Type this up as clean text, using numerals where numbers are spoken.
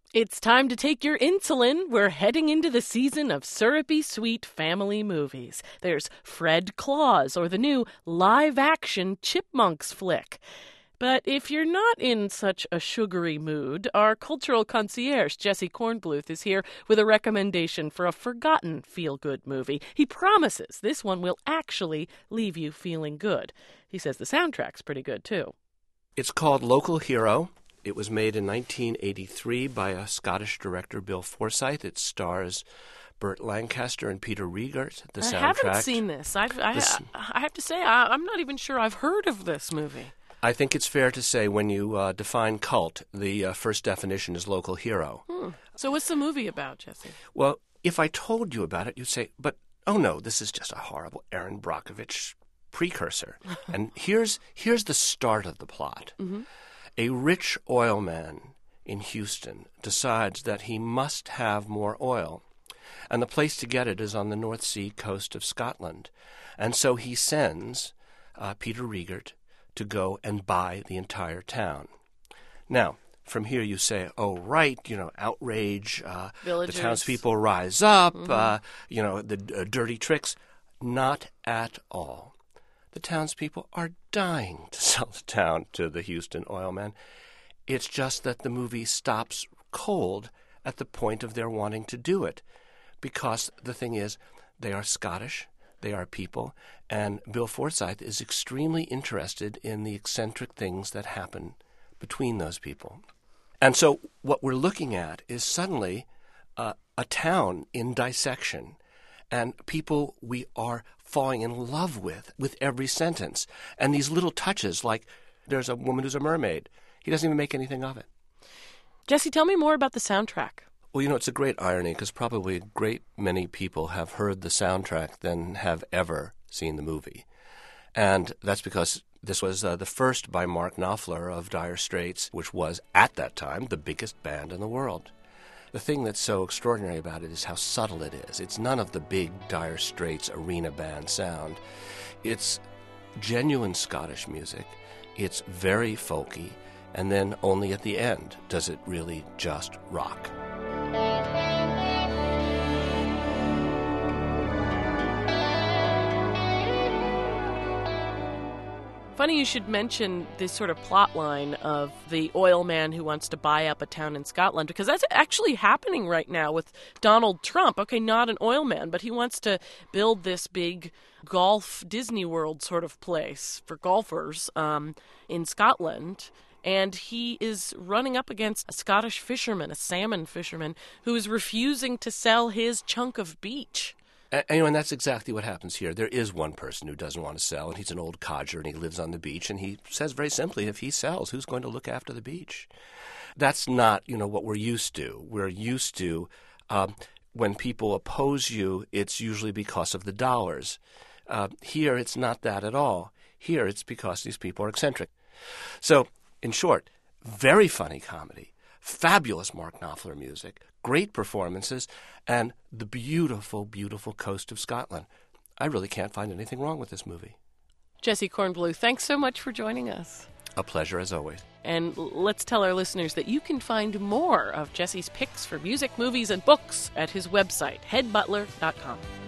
It's time to take your insulin. We're heading into the season of syrupy sweet family movies. There's Fred Claus or the new live-action Chipmunks flick. But if you're not in such a sugary mood, our cultural concierge, Jesse Kornbluth, is here with a recommendation for a forgotten feel-good movie. He promises this one will actually leave you feeling good. He says the soundtrack's pretty good, too. It's called Local Hero. It was made in 1983 by a Scottish director, Bill Forsyth. It stars Burt Lancaster and Peter Riegert. The soundtrack. I haven't seen this. I have to say, I'm not even sure I've heard of this movie. I think it's fair to say when you define cult, the first definition is local hero. So what's the movie about, Jesse? Well, if I told you about it, you'd say, but, oh no, this is just a horrible Aaron Brockovich precursor. And here's the start of the plot. Mm-hmm. A rich oil man in Houston decides that he must have more oil, and the place to get it is on the North Sea coast of Scotland. And so he sends Peter Riegert to go and buy the entire town. Now, from here you say, oh, right, outrage, the townspeople rise up, the dirty tricks. Not at all. The townspeople are dying to sell the town to the Houston oil man. It's just that the movie stops cold at the point of their wanting to do it. Because the thing is, they are Scottish, they are people, and Bill Forsyth is extremely interested in the eccentric things that happen between those people. And so what we're looking at is suddenly a town in dissection, and people we are falling in love with every sentence. And these little touches, like there's a woman who's a mermaid. He doesn't even make anything of it. Jesse, tell me more about the soundtrack. Well, it's a great irony because probably a great many people have heard the soundtrack than have ever seen the movie. And that's because this was the first by Mark Knopfler of Dire Straits, which was, at that time, the biggest band in the world. The thing that's so extraordinary about it is how subtle it is. It's none of the big Dire Straits arena band sound. It's genuine Scottish music. It's very folky. And then only at the end does it really just rock. Funny you should mention this sort of plot line of the oil man who wants to buy up a town in Scotland, because that's actually happening right now with Donald Trump. Okay, not an oil man, but he wants to build this big golf Disney World sort of place for golfers in Scotland. And he is running up against a Scottish fisherman, a salmon fisherman, who is refusing to sell his chunk of beach. And that's exactly what happens here. There is one person who doesn't want to sell, and he's an old codger, and he lives on the beach, and he says very simply, if he sells, who's going to look after the beach? That's not, what we're used to. We're used to when people oppose you, it's usually because of the dollars. Here, it's not that at all. Here, it's because these people are eccentric. So, in short, very funny comedy, fabulous Mark Knopfler music, great performances, and the beautiful, beautiful coast of Scotland. I really can't find anything wrong with this movie. Jesse Kornbluth, thanks so much for joining us. A pleasure, as always. And let's tell our listeners that you can find more of Jesse's picks for music, movies, and books at his website, headbutler.com.